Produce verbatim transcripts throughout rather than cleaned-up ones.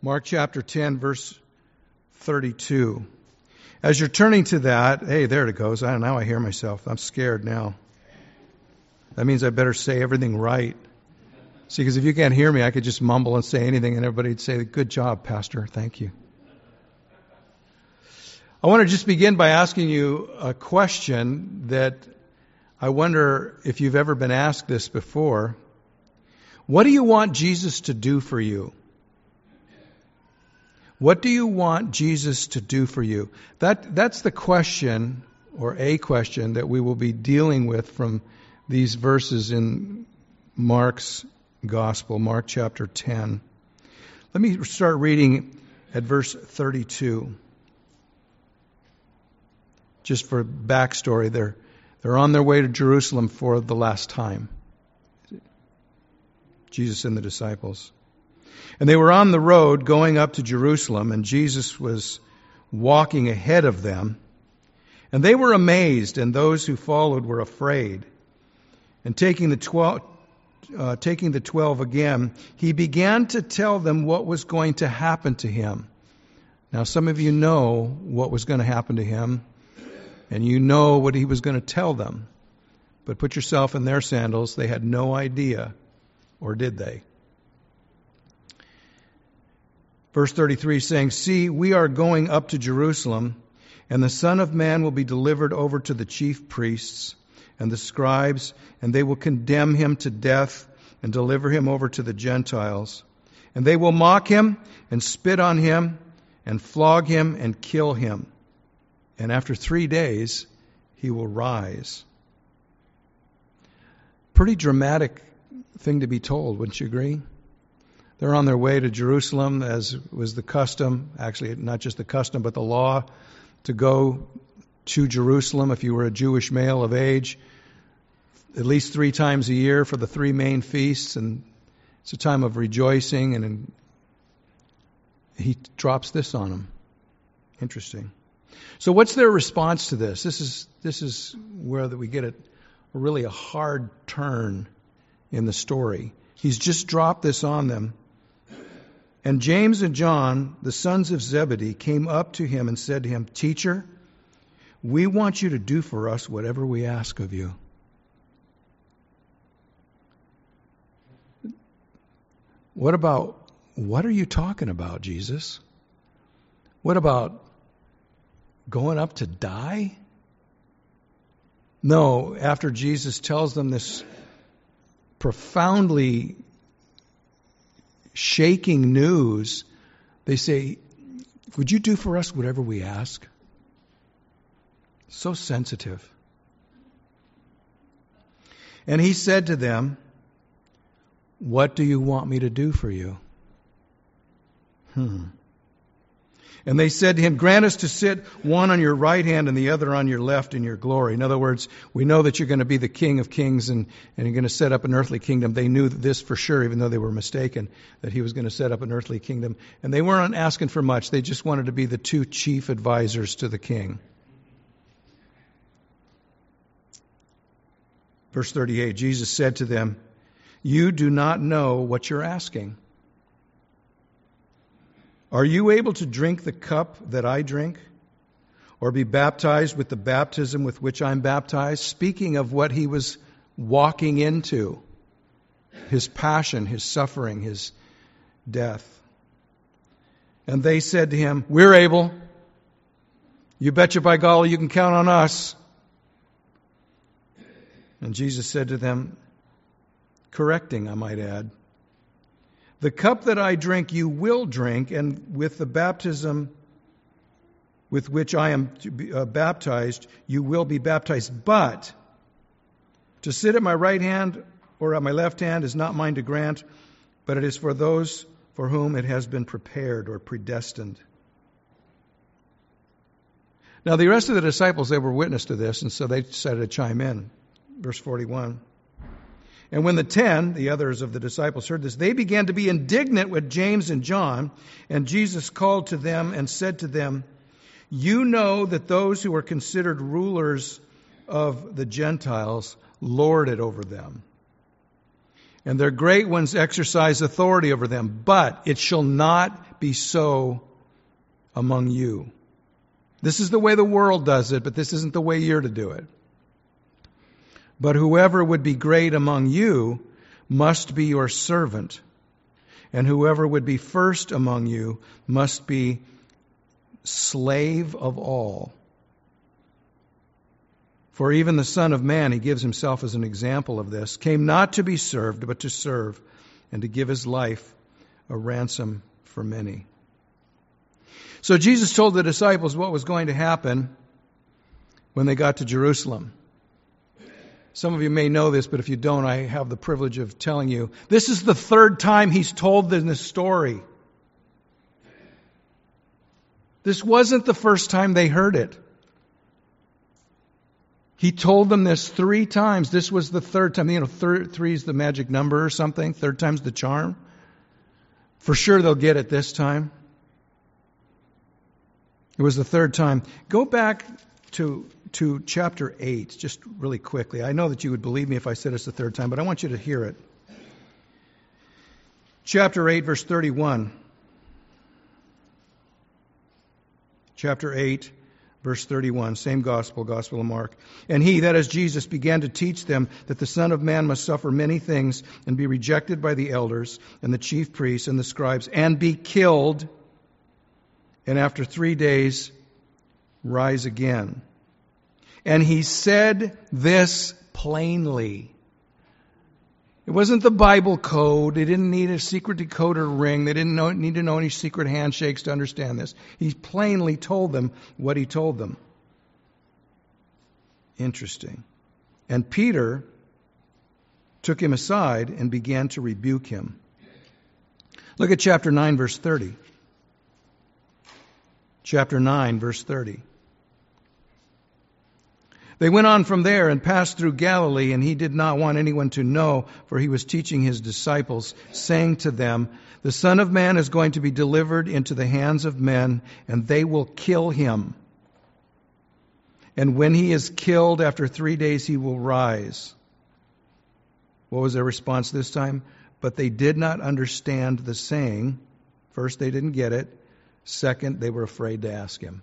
Mark chapter ten, verse thirty-two. As you're turning to that, hey, there it goes. I don't know, I hear myself. I'm scared now. That means I better say everything right. See, because if you can't hear me, I could just mumble and say anything, and everybody would say, good job, Pastor. Thank you. I want to just begin by asking you a question that I wonder if you've ever been asked this before. What do you want Jesus to do for you? What do you want Jesus to do for you? That that's the question, or a question, that we will be dealing with from these verses in Mark's Gospel, Mark chapter ten. Let me start reading at verse thirty-two. Just for backstory, they're, they're on their way to Jerusalem for the last time. Jesus and the disciples. And they were on the road going up to Jerusalem, and Jesus was walking ahead of them. And they were amazed, and those who followed were afraid. And taking the twelve, uh, taking the twelve again, he began to tell them what was going to happen to him. Now, some of you know what was going to happen to him, and you know what he was going to tell them. But put yourself in their sandals. They had no idea, or did they? Verse thirty-three saying, "See, we are going up to Jerusalem, and the Son of Man will be delivered over to the chief priests and the scribes, and they will condemn him to death and deliver him over to the Gentiles. And they will mock him and spit on him and flog him and kill him. And after three days, he will rise." Pretty dramatic thing to be told, wouldn't you agree? They're on their way to Jerusalem, as was the custom, actually not just the custom, but the law, to go to Jerusalem if you were a Jewish male of age, at least three times a year for the three main feasts, and it's a time of rejoicing, and he drops this on them. Interesting. So what's their response to this? This is this is where we get a, really a hard turn in the story. He's just dropped this on them. And James and John, the sons of Zebedee, came up to him and said to him, "Teacher, we want you to do for us whatever we ask of you." What about, what are you talking about, Jesus? What about going up to die? No, after Jesus tells them this profoundly shaking news, they say, "Would you do for us whatever we ask?" So sensitive. And he said to them, "What do you want me to do for you?" Hmm. And they said to him, "Grant us to sit one on your right hand and the other on your left in your glory." In other words, we know that you're going to be the King of Kings and, and you're going to set up an earthly kingdom. They knew this for sure, even though they were mistaken, that he was going to set up an earthly kingdom. And they weren't asking for much. They just wanted to be the two chief advisors to the king. Verse thirty-eight, Jesus said to them, "You do not know what you're asking. Are you able to drink the cup that I drink, or be baptized with the baptism with which I'm baptized?" Speaking of what he was walking into, his passion, his suffering, his death. And they said to him, "We're able. You betcha by golly you can count on us." And Jesus said to them, correcting, I might add, "The cup that I drink you will drink, and with the baptism with which I am to be, uh, baptized, you will be baptized. But to sit at my right hand or at my left hand is not mine to grant, but it is for those for whom it has been prepared or predestined." Now the rest of the disciples, they were witness to this, and so they decided to chime in. Verse forty-one. And when the ten, the others of the disciples, heard this, they began to be indignant with James and John. And Jesus called to them and said to them, "You know that those who are considered rulers of the Gentiles lord it over them, and their great ones exercise authority over them. But it shall not be so among you. This is the way the world does it, but this isn't the way you're to do it. But whoever would be great among you must be your servant, and whoever would be first among you must be slave of all. For even the Son of Man, he gives himself as an example of this, came not to be served, but to serve, and to give his life a ransom for many. So Jesus told the disciples what was going to happen when they got to Jerusalem. Some of you may know this, but if you don't, I have the privilege of telling you. This is the third time he's told them this story. This wasn't the first time they heard it. He told them this three times. This was the third time. You know, thir- three is the magic number or something. Third time's the charm. For sure they'll get it this time. It was the third time. Go back to, to chapter eight, just really quickly. I know that you would believe me if I said it's the third time, but I want you to hear it. Chapter eight, verse thirty-one. Chapter eight, verse thirty-one, same gospel, Gospel of Mark. And he, that is Jesus, began to teach them that the Son of Man must suffer many things and be rejected by the elders and the chief priests and the scribes and be killed, and after three days rise again. And he said this plainly. It wasn't the Bible code. They didn't need a secret decoder ring. They didn't know, need to know any secret handshakes to understand this. He plainly told them what he told them. Interesting. And Peter took him aside and began to rebuke him. Look at chapter nine, verse thirty. Chapter nine, verse thirty. They went on from there and passed through Galilee, and he did not want anyone to know, for he was teaching his disciples, saying to them, the Son of Man is going to be delivered into the hands of men, and they will kill him. And when he is killed, after three days he will rise. What was their response this time? But they did not understand the saying. First, they didn't get it. Second, they were afraid to ask him.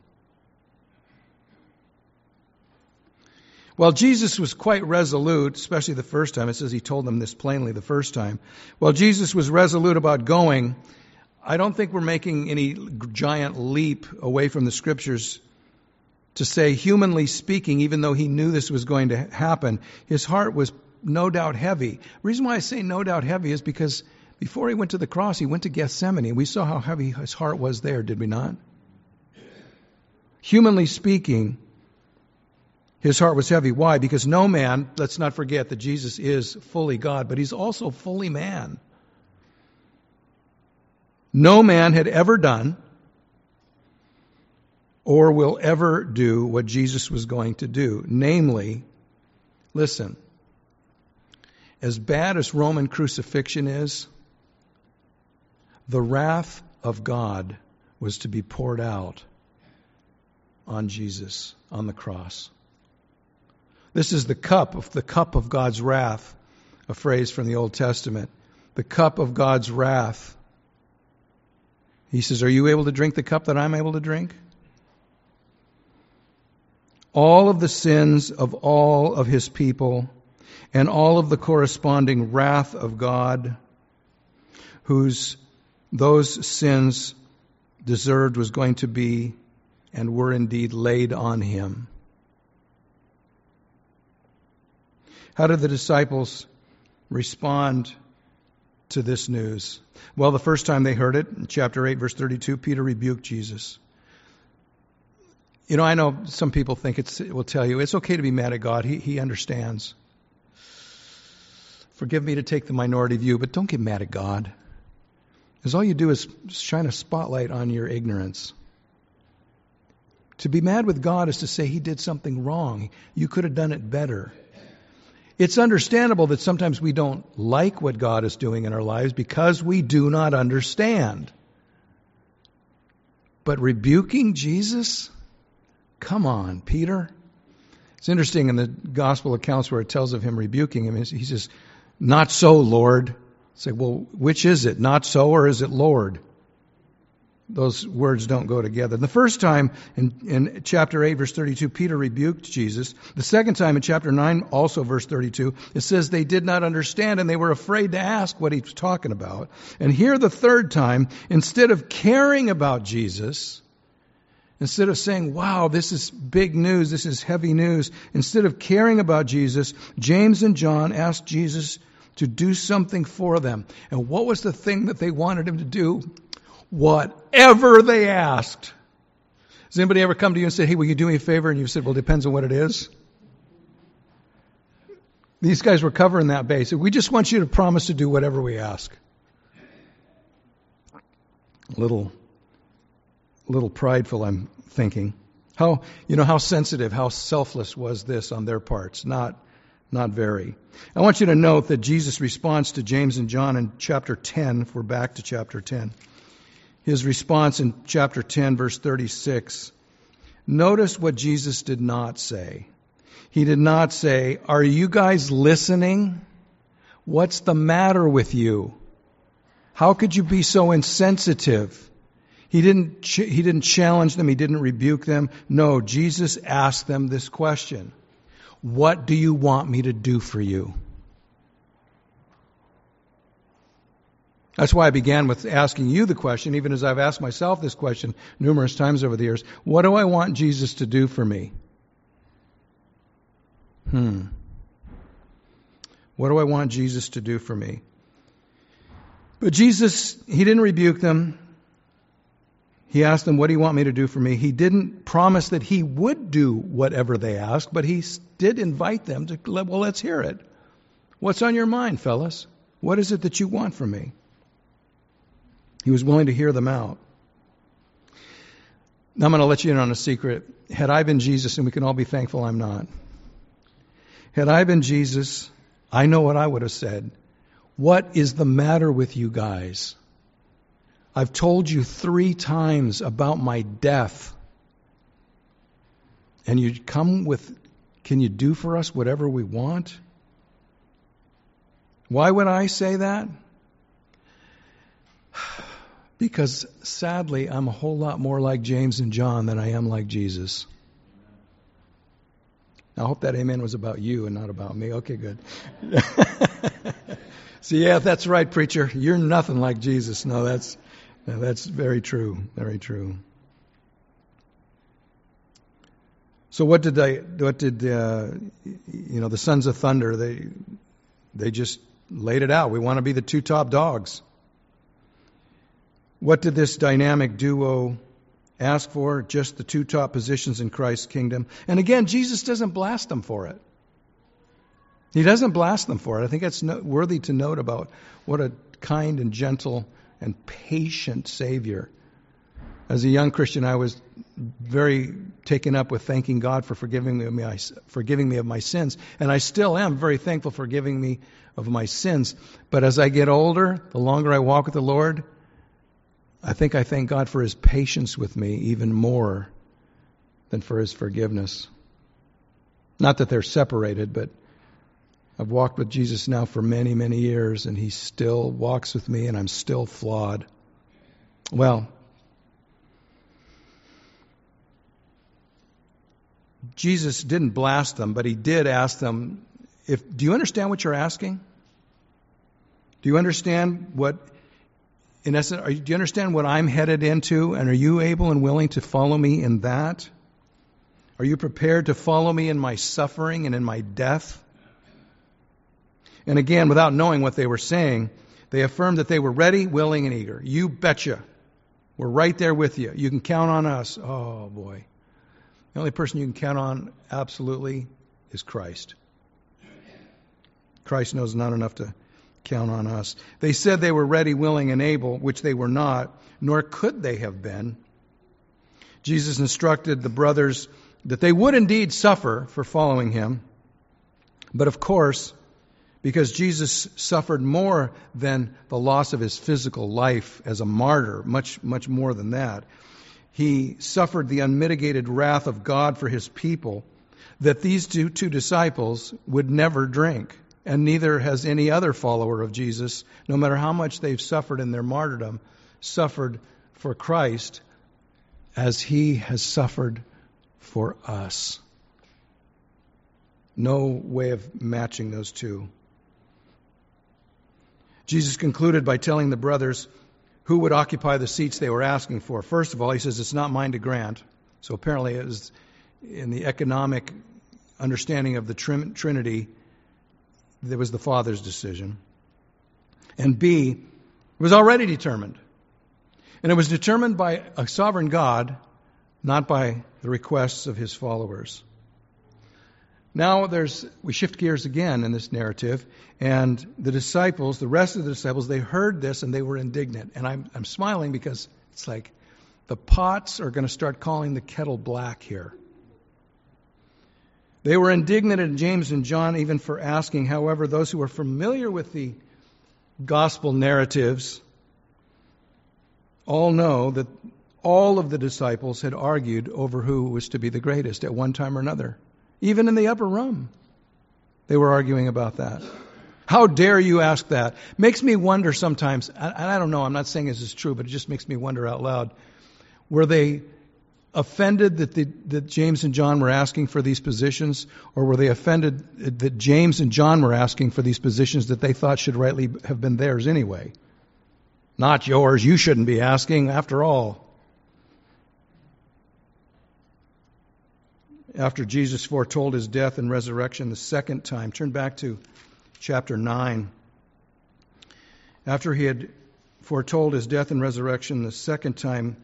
Well, Jesus was quite resolute, especially the first time. It says he told them this plainly the first time. Well, Jesus was resolute about going. I don't think we're making any giant leap away from the Scriptures to say, humanly speaking, even though he knew this was going to happen, his heart was no doubt heavy. The reason why I say no doubt heavy is because before he went to the cross, he went to Gethsemane. We saw how heavy his heart was there, did we not? Humanly speaking, his heart was heavy. Why? Because no man, let's not forget that Jesus is fully God, but he's also fully man. No man had ever done or will ever do what Jesus was going to do. Namely, listen, as bad as Roman crucifixion is, the wrath of God was to be poured out on Jesus on the cross. This is the cup of the cup of God's wrath, a phrase from the Old Testament. The cup of God's wrath. He says, are you able to drink the cup that I'm able to drink? All of the sins of all of his people and all of the corresponding wrath of God, whose those sins deserved, was going to be and were indeed laid on him. How did the disciples respond to this news? Well, the first time they heard it, in chapter eight, verse thirty-two, Peter rebuked Jesus. You know, I know some people think it's, it will tell you, it's okay to be mad at God. He, he understands. Forgive me to take the minority view, but don't get mad at God. Because all you do is shine a spotlight on your ignorance. To be mad with God is to say he did something wrong. You could have done it better. It's understandable that sometimes we don't like what God is doing in our lives because we do not understand. But rebuking Jesus? Come on, Peter. It's interesting in the gospel accounts where it tells of him rebuking him. He says, not so, Lord. Say, well, which is it? Not so, or is it Lord? Those words don't go together. The first time in, in chapter eight, verse thirty-two, Peter rebuked Jesus. The second time in chapter nine, also verse thirty-two, it says they did not understand and they were afraid to ask what he was talking about. And here the third time, instead of caring about Jesus, instead of saying, wow, this is big news, this is heavy news, instead of caring about Jesus, James and John asked Jesus to do something for them. And what was the thing that they wanted him to do? Whatever they asked. Has anybody ever come to you and said, hey, will you do me a favor? And you said, well, it depends on what it is. These guys were covering that base. We just want you to promise to do whatever we ask. A little, little prideful, I'm thinking. How, you know, how sensitive, how selfless was this on their parts? Not, not very. I want you to note that Jesus' response to James and John in chapter ten, if we're back to chapter ten, his response in chapter ten, verse thirty-six. Notice what Jesus did not say. He did not say, are you guys listening? What's the matter with you? How could you be so insensitive? He didn't, ch- he didn't challenge them. He didn't rebuke them. No, Jesus asked them this question. What do you want me to do for you? That's why I began with asking you the question, even as I've asked myself this question numerous times over the years. What do I want Jesus to do for me? Hmm. What do I want Jesus to do for me? But Jesus, he didn't rebuke them. He asked them, what do you want me to do for me? He didn't promise that he would do whatever they asked, but he did invite them to, well, let's hear it. What's on your mind, fellas? What is it that you want from me? He was willing to hear them out. Now I'm going to let you in on a secret. Had I been Jesus, and we can all be thankful I'm not. Had I been Jesus, I know what I would have said. What is the matter with you guys? I've told you three times about my death. And you come with, can you do for us whatever we want? Why would I say that? Because sadly, I'm a whole lot more like James and John than I am like Jesus. I hope that amen was about you and not about me. Okay, good. So yeah, that's right, preacher. You're nothing like Jesus. No, that's no, that's very true. Very true. So what did they? What did uh, you know? The sons of thunder. They they just laid it out. We want to be the two top dogs. What did this dynamic duo ask for? Just the two top positions in Christ's kingdom. And again, Jesus doesn't blast them for it. He doesn't blast them for it. I think that's worthy to note about what a kind and gentle and patient Savior. As a young Christian, I was very taken up with thanking God for forgiving me of my, forgiving me of my sins. And I still am very thankful for forgiving me of my sins. But as I get older, the longer I walk with the Lord, I think I thank God for His patience with me even more than for His forgiveness. Not that they're separated, but I've walked with Jesus now for many, many years, and He still walks with me, and I'm still flawed. Well, Jesus didn't blast them, but He did ask them, "If do you understand what you're asking? Do you understand what, in essence, are you, do you understand what I'm headed into? And are you able and willing to follow me in that? Are you prepared to follow me in my suffering and in my death?" And again, without knowing what they were saying, they affirmed that they were ready, willing, and eager. You betcha. We're right there with you. You can count on us. Oh, boy. The only person you can count on absolutely is Christ. Christ knows not enough to count on us. They said they were ready, willing, and able, which they were not, nor could they have been. Jesus instructed the brothers that they would indeed suffer for following Him. But of course, because Jesus suffered more than the loss of His physical life as a martyr, much, much more than that, He suffered the unmitigated wrath of God for His people, that these two, two disciples would never drink. And neither has any other follower of Jesus, no matter how much they've suffered in their martyrdom, suffered for Christ as he has suffered for us. No way of matching those two. Jesus concluded by telling the brothers who would occupy the seats they were asking for. First of all, he says, it's not mine to grant. So apparently it was in the economic understanding of the trin- Trinity, that was the Father's decision. And B, it was already determined. And it was determined by a sovereign God, not by the requests of his followers. Now there's, we shift gears again in this narrative, and the disciples, the rest of the disciples, they heard this and they were indignant. And I'm, I'm smiling because it's like the pots are going to start calling the kettle black here. They were indignant at James and John even for asking. However, those who are familiar with the gospel narratives all know that all of the disciples had argued over who was to be the greatest at one time or another. Even in the upper room, they were arguing about that. How dare you ask that? Makes me wonder sometimes, and I don't know, I'm not saying this is true, but it just makes me wonder out loud. Were they offended that, the, that James and John were asking for these positions, or were they offended that James and John were asking for these positions that they thought should rightly have been theirs anyway? Not yours, you shouldn't be asking, after all. After Jesus foretold his death and resurrection the second time, turn back to chapter nine. After he had foretold his death and resurrection the second time,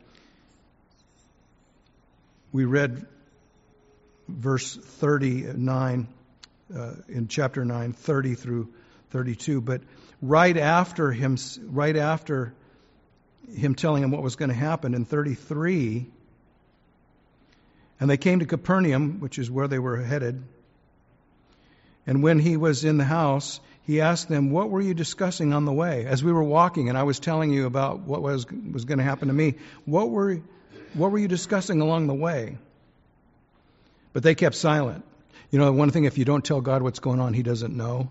we read verse thirty-nine uh, in chapter nine, thirty through thirty-two. But right after him, right after him telling him what was going to happen in thirty-three, and they came to Capernaum, which is where they were headed. And when he was in the house, he asked them, "What were you discussing on the way?" As we were walking, and I was telling you about what was was going to happen to me. What were What were you discussing along the way? But they kept silent. You know, one thing, if you don't tell God what's going on, he doesn't know.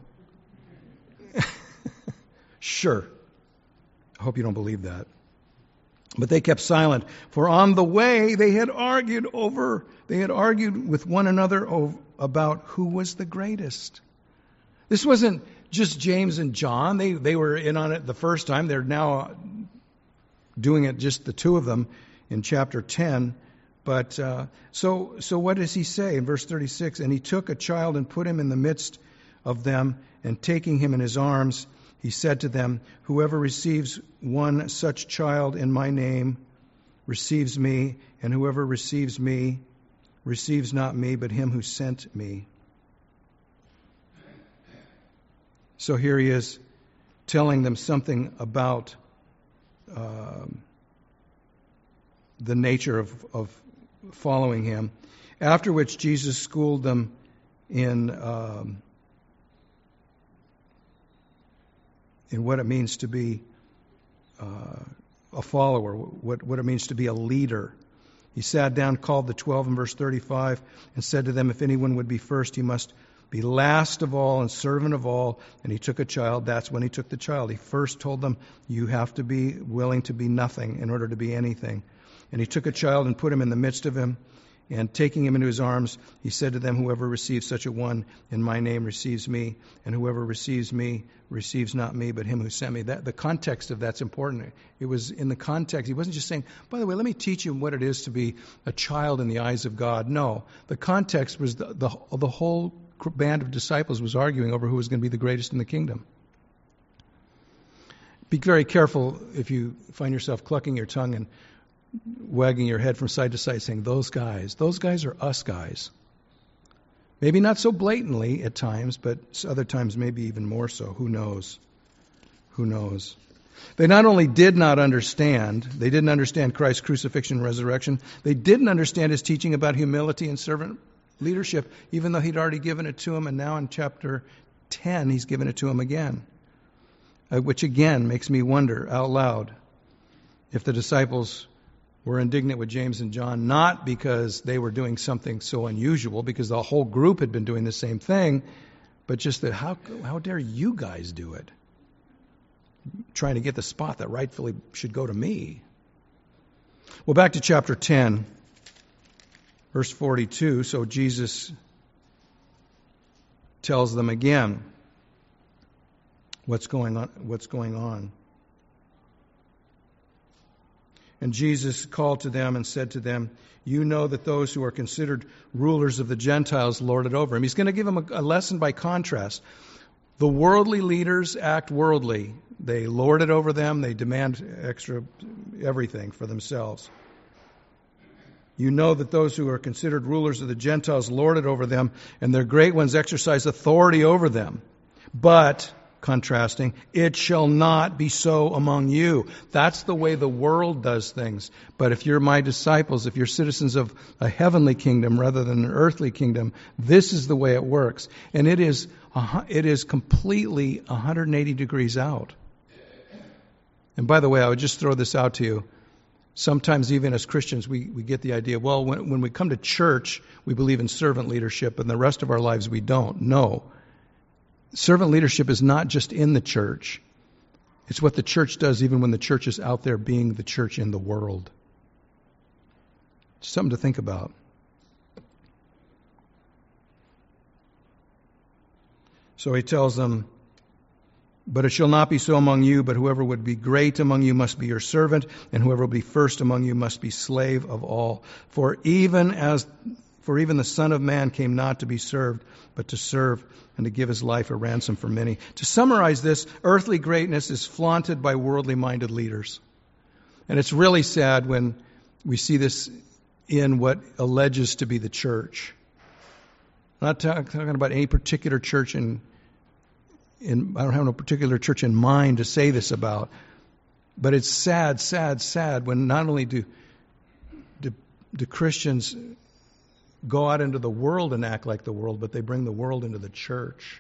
Sure. I hope you don't believe that. But they kept silent. For on the way, they had argued over, they had argued with one another over, about who was the greatest. This wasn't just James and John. They, they were in on it the first time. They're now doing it, just the two of them, in chapter ten. But uh, so so what does he say in verse thirty-six? And he took a child and put him in the midst of them, and taking him in his arms, he said to them, "Whoever receives one such child in my name receives me, and whoever receives me receives not me, but him who sent me." So here he is telling them something about um, the nature of, of following him. After which Jesus schooled them in um, in what it means to be uh, a follower, what, what it means to be a leader. He sat down, called the twelve in verse thirty-five, and said to them, "If anyone would be first, he must be last of all and servant of all." And he took a child. That's when he took the child. He first told them, you have to be willing to be nothing in order to be anything. And he took a child and put him in the midst of him. And taking him into his arms, he said to them, "Whoever receives such a one in my name receives me, and whoever receives me receives not me, but him who sent me." That, the context of that's important. It was in the context. He wasn't just saying, "By the way, let me teach you what it is to be a child in the eyes of God." No, the context was the, the, the whole band of disciples was arguing over who was going to be the greatest in the kingdom. Be very careful if you find yourself clucking your tongue and wagging your head from side to side saying, "Those guys, those guys are us guys." Maybe not so blatantly at times, but other times maybe even more so. Who knows? Who knows? They not only did not understand, they didn't understand Christ's crucifixion and resurrection, they didn't understand his teaching about humility and servant leadership, even though he'd already given it to them, and now in chapter ten he's given it to them again. Uh, which again makes me wonder out loud if the disciples were indignant with James and John, not because they were doing something so unusual, because the whole group had been doing the same thing, but just that how how dare you guys do it? Trying to get the spot that rightfully should go to me. Well, back to chapter ten, verse forty-two. So Jesus tells them again what's going on. What's going on. And Jesus called to them and said to them, you know that those who are considered rulers of the Gentiles lord it over him. He's going to give them a, a lesson by contrast. The worldly leaders act worldly. They lord it over them. They demand extra everything for themselves. You know that those who are considered rulers of the Gentiles lord it over them, and their great ones exercise authority over them. But, contrasting, it shall not be so among you. That's the way the world does things. But if you're my disciples, if you're citizens of a heavenly kingdom rather than an earthly kingdom, this is the way it works. And it is it is completely one hundred eighty degrees out. And by the way, I would just throw this out to you. Sometimes even as Christians, we, we get the idea, well, when, when we come to church, we believe in servant leadership, and the rest of our lives we don't. No. Servant leadership is not just in the church. It's what the church does even when the church is out there being the church in the world. It's something to think about. So he tells them, but it shall not be so among you, but whoever would be great among you must be your servant, and whoever will be first among you must be slave of all. For even as for even the Son of Man came not to be served, but to serve and to give his life a ransom for many. To summarize this, earthly greatness is flaunted by worldly-minded leaders. And it's really sad when we see this in what alleges to be the church. I'm not talk, talking about any particular church in, in, I don't have no particular church in mind to say this about. But it's sad, sad, sad when not only do, do, do Christians go out into the world and act like the world, but they bring the world into the church.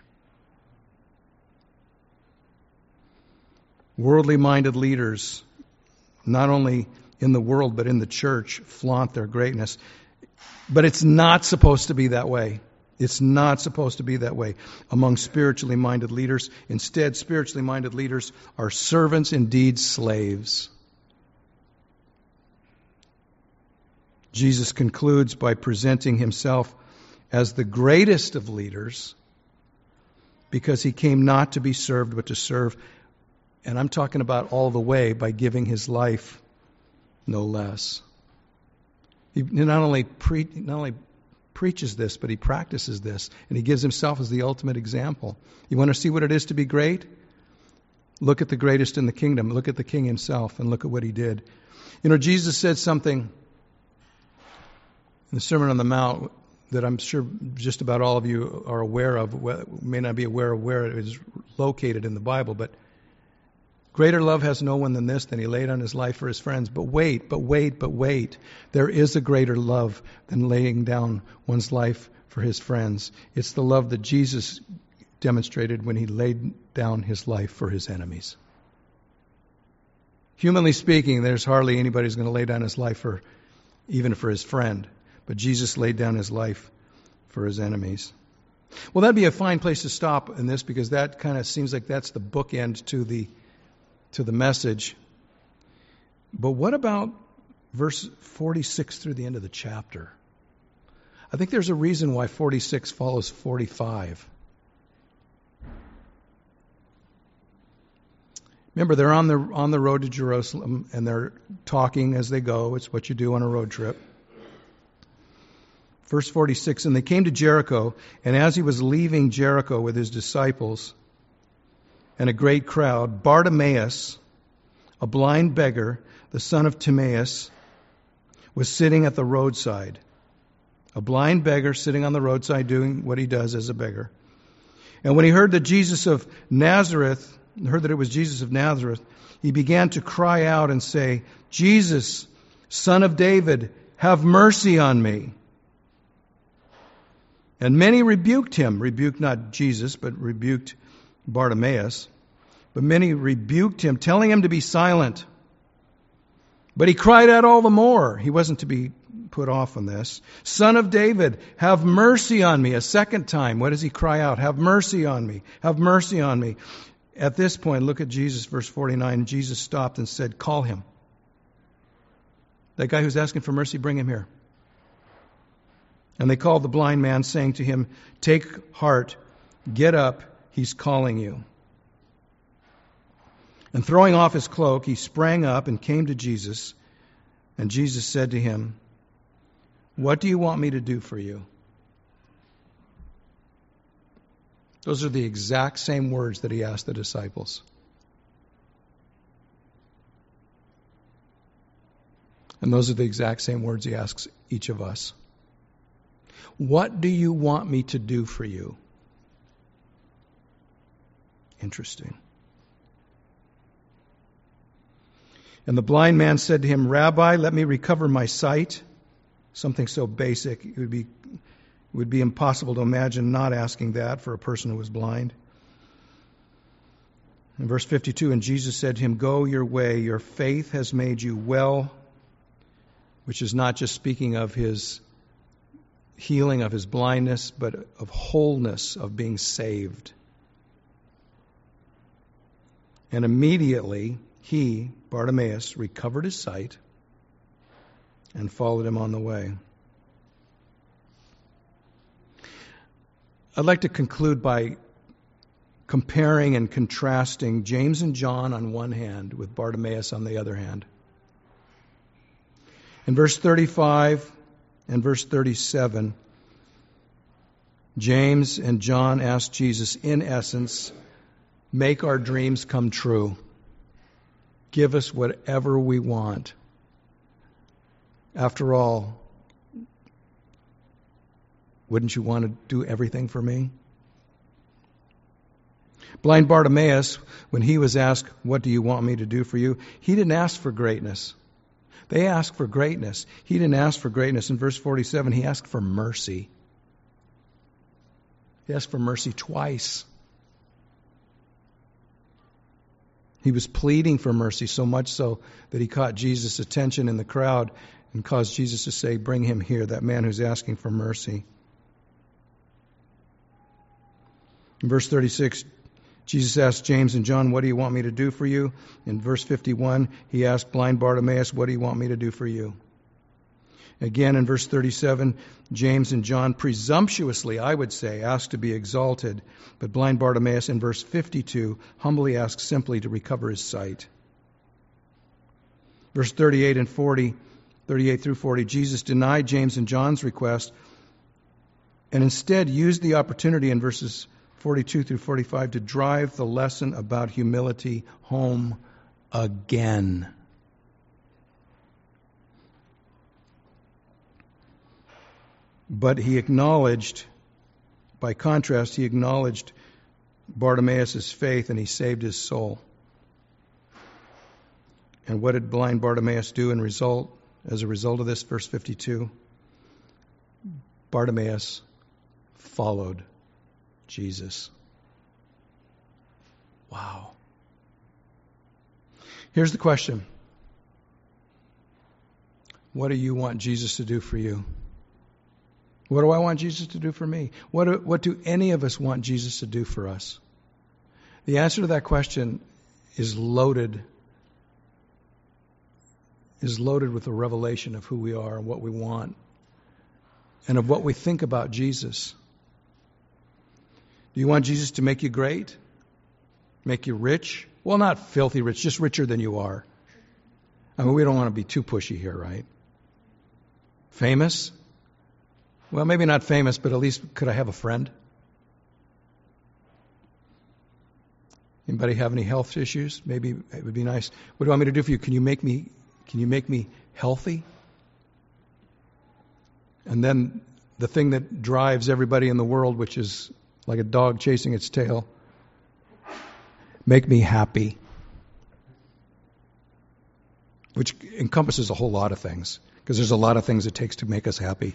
Worldly-minded leaders, not only in the world but in the church, flaunt their greatness. But it's not supposed to be that way. It's not supposed to be that way among spiritually minded leaders. Instead, spiritually minded leaders are servants, indeed slaves. Jesus concludes by presenting himself as the greatest of leaders because he came not to be served but to serve. And I'm talking about all the way by giving his life, no less. He not only, pre- not only preaches this, but he practices this. And he gives himself as the ultimate example. You want to see what it is to be great? Look at the greatest in the kingdom. Look at the king himself and look at what he did. You know, Jesus said something in the Sermon on the Mount that I'm sure just about all of you are aware of, may not be aware of where it is located in the Bible, but greater love has no one than this, than he laid on his life for his friends. But wait, but wait, but wait. There is a greater love than laying down one's life for his friends. It's the love that Jesus demonstrated when he laid down his life for his enemies. Humanly speaking, there's hardly anybody who's going to lay down his life for, even for his friend. But Jesus laid down his life for his enemies. Well, that'd be a fine place to stop in this because that kind of seems like that's the bookend to the to the message. But what about verse forty-six through the end of the chapter? I think there's a reason why forty-six follows forty-five. Remember, they're on the on the road to Jerusalem and they're talking as they go. It's what you do on a road trip. Verse forty-six, and they came to Jericho, and as he was leaving Jericho with his disciples and a great crowd, Bartimaeus, a blind beggar, the son of Timaeus, was sitting at the roadside. A blind beggar sitting on the roadside doing what he does as a beggar. And when he heard that Jesus of Nazareth, heard that it was Jesus of Nazareth, he began to cry out and say, Jesus, Son of David, have mercy on me. And many rebuked him, rebuked not Jesus, but rebuked Bartimaeus. But many rebuked him, telling him to be silent. But he cried out all the more. He wasn't to be put off on this. Son of David, have mercy on me. A second time, what does he cry out? Have mercy on me. Have mercy on me. At this point, look at Jesus, verse forty-nine. Jesus stopped and said, call him. That guy who's asking for mercy, bring him here. And they called the blind man, saying to him, take heart, get up, he's calling you. And throwing off his cloak, he sprang up and came to Jesus. And Jesus said to him, what do you want me to do for you? Those are the exact same words that he asked the disciples. And those are the exact same words he asks each of us. What do you want me to do for you? Interesting. And the blind man said to him, Rabbi, let me recover my sight. Something so basic, it would be, it would be impossible to imagine not asking that for a person who was blind. In verse fifty-two, and Jesus said to him, go your way, your faith has made you well, which is not just speaking of his healing of his blindness, but of wholeness, of being saved. And immediately he, Bartimaeus, recovered his sight and followed him on the way. I'd like to conclude by comparing and contrasting James and John on one hand with Bartimaeus on the other hand. In verse thirty-five and verse thirty-seven, James and John asked Jesus, in essence, make our dreams come true. Give us whatever we want. After all, wouldn't you want to do everything for me? Blind Bartimaeus, when he was asked, what do you want me to do for you? He didn't ask for greatness. They asked for greatness. He didn't ask for greatness. In verse forty-seven, he asked for mercy. He asked for mercy twice. He was pleading for mercy, so much so that he caught Jesus' attention in the crowd and caused Jesus to say, bring him here, that man who's asking for mercy. In verse thirty-six, Jesus asked James and John, what do you want me to do for you? In verse fifty-one, he asked blind Bartimaeus, what do you want me to do for you? Again, in verse thirty-seven, James and John presumptuously, I would say, asked to be exalted. But blind Bartimaeus, in verse fifty-two, humbly asked simply to recover his sight. Verse thirty-eight and forty, thirty-eight through forty, Jesus denied James and John's request and instead used the opportunity in verses forty-two through forty-five to drive the lesson about humility home again. But he acknowledged, by contrast, he acknowledged Bartimaeus' faith and he saved his soul. And what did blind Bartimaeus do in result, as a result of this? Verse fifty-two. Bartimaeus followed Jesus. Wow. Here's the question. What do you want Jesus to do for you? What do I want Jesus to do for me? What do, what do any of us want Jesus to do for us? The answer to that question is loaded, is loaded with a revelation of who we are and what we want and of what we think about Jesus. Do you want Jesus to make you great? Make you rich? Well, not filthy rich, just richer than you are. I mean, we don't want to be too pushy here, right? Famous? Well, maybe not famous, but at least could I have a friend? Anybody have any health issues? Maybe it would be nice. What do you want me to do for you? Can you make me, can you make me healthy? And then the thing that drives everybody in the world, which is like a dog chasing its tail, make me happy. Which encompasses a whole lot of things, because there's a lot of things it takes to make us happy.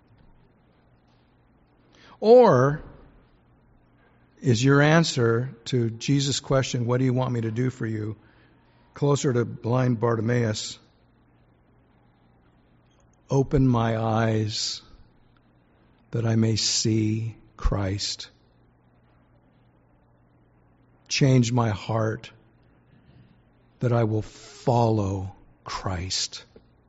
Or is your answer to Jesus' question, what do you want me to do for you, closer to blind Bartimaeus? open my eyes that I may see Christ. Change my heart that I will follow Christ.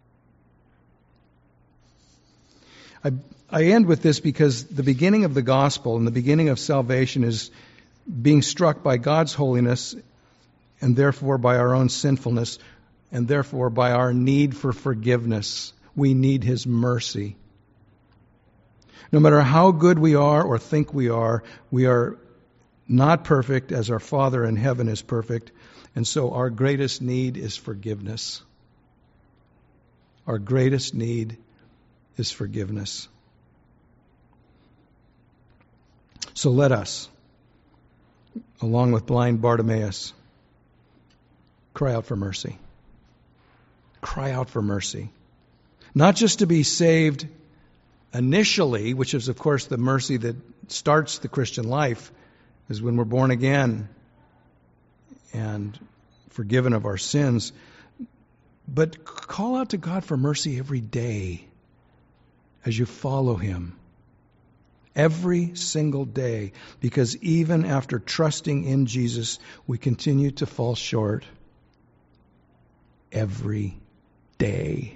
I, I end with this because the beginning of the gospel and the beginning of salvation is being struck by God's holiness and therefore by our own sinfulness and therefore by our need for forgiveness. We need His mercy. No matter how good we are or think we are, we are not perfect as our Father in heaven is perfect. And so our greatest need is forgiveness. Our greatest need is forgiveness. So let us, along with blind Bartimaeus, cry out for mercy. Cry out for mercy. Not just to be saved initially, which is, of course, the mercy that starts the Christian life, is when we're born again and forgiven of our sins. But call out to God for mercy every day as you follow Him. Every single day. Because even after trusting in Jesus, we continue to fall short. Every day.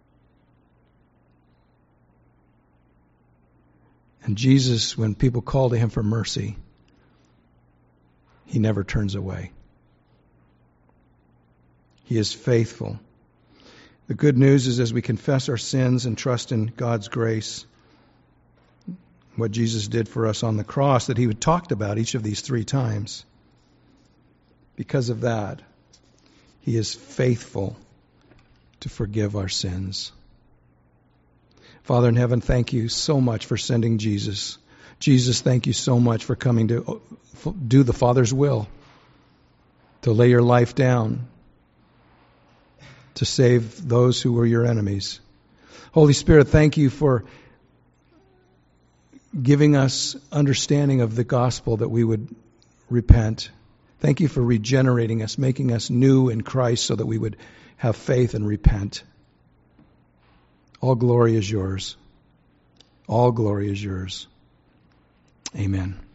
And Jesus, when people call to Him for mercy, He never turns away. He is faithful. The good news is as we confess our sins and trust in God's grace, what Jesus did for us on the cross, that He talked about each of these three times. Because of that, He is faithful to forgive our sins. Father in heaven, thank you so much for sending Jesus. Jesus, thank you so much for coming to do the Father's will, to lay your life down, to save those who were your enemies. Holy Spirit, thank you for giving us understanding of the gospel that we would repent. Thank you for regenerating us, making us new in Christ so that we would have faith and repent. All glory is yours. All glory is yours. Amen.